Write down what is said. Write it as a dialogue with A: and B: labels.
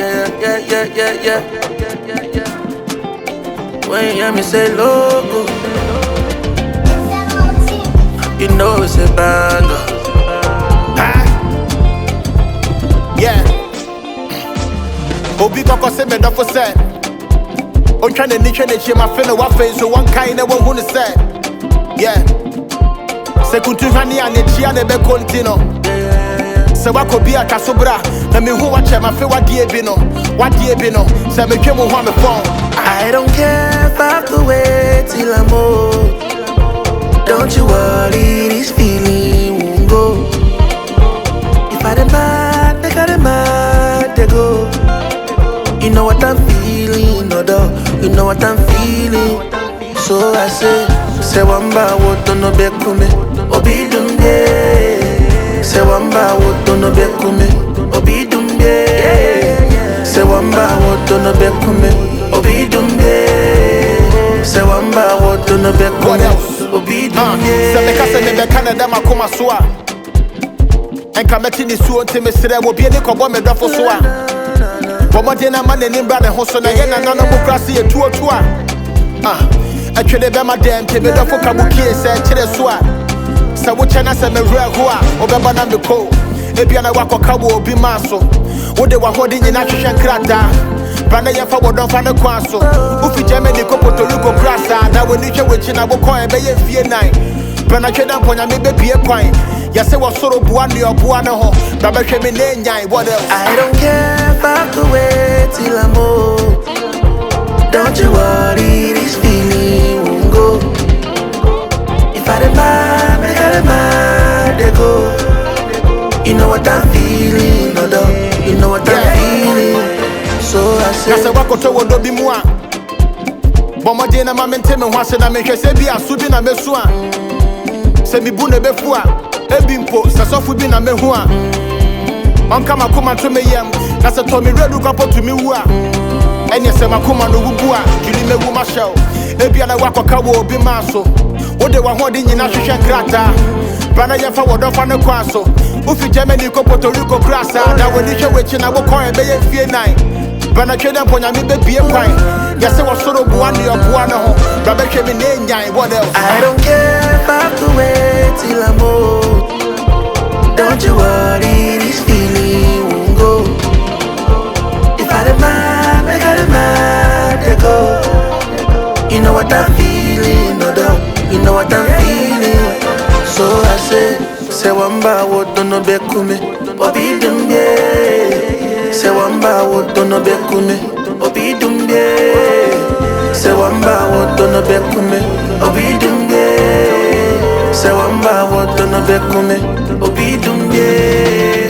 A: yeah. When you hear me say logo, you know it's a banger.
B: Yeah. Obi koko se me dofo se. O twa na niche na chi ma fe no wa fe so one kind na wo hu ne se. Yeah. Se kuntu hwane a ne chia na be continue. Se wa ko bi aka so bra na me hu wa che ma fe wa die bi no. Wa die bi no. Se me twem ho me phone.
A: I don't care if I have to wait till I'm old. Don't you worry, this feeling won't go. If I demand, they got demand, they go. You know what I'm feeling, no doubt. You know what I'm feeling. So I say wamba woto no bekume, obi dumbe. Say wamba woto no bekume, obi dumbe. Say wamba woto no bekume, obi dumbe. Say wamba woto no bekume, obi dumbe.
B: Se me kase me be Canada makoma so a. Enka meti ni suo ntime sere wo bie ni kobo me dofo so a. Bomode na man ni bra ne ho so na ye na no mo krase e tuo a. Atwede be ma dem te me dofo kabukie se kire so a. Se wo chena se me wura ho a, obeba na me ko. Ebia na wakoka wo obi maso. Wo de wa hodi nyina hwehwe nkrata. Bana ye fa wodon fa ne kwa so. Ufi Germany ko Puerto Rico krasa. Na we ni hwe wechi na wo kon e be ye fie nan. Bana tweda mponya me be bie kwan. Ya se wo soro bua ne obua ne ho. Ba be hwe me ne nyan. What else?
A: I don't care if I have to wait till I'm old. Don't you worry, this feeling won't go. If I demand, I got demand, they go. You know what I'm feeling, no doubt. You know what I'm feeling. So I say
B: wako to wodo bi mu a. Bomode na ma mente me ho ase na me hwe se bi asu bi na mesu a. Se mi bu na befu a. Ebi mpo se sofu bi na mehu a. Onka makoma to me yam. Na se to me redu kwapo to me wu a. Enye se makoma no wubu a. Juli me wu ma shell. Ebi na wako ka wo obi ma so. Wo de wa hodi nyina hwehwe krata. Bana ye fa wodon fa ne kwa so. Ufi Germany ko Puerto Rico krasa. Na we ni hwe wechi na wo kon e be ye fie nan. Bana tweda mponya me be bie kwan. Ya se wo soro bua ne obua ne ho. Ba be hwe me ne nyan. What else?
A: I don't care if I have to wait till I'm old. Don't you worry, this feeling won't go. If I demand, I got demand, they go. You know what I'm feeling, no doubt. You know what I'm feeling. So I say wamba woto no bekume, obi dumbe. Say wamba woto no bekume, obi dumbe. Say wamba woto no bekume, obi dumbe. Say wamba woto no bekume, obi dumbe.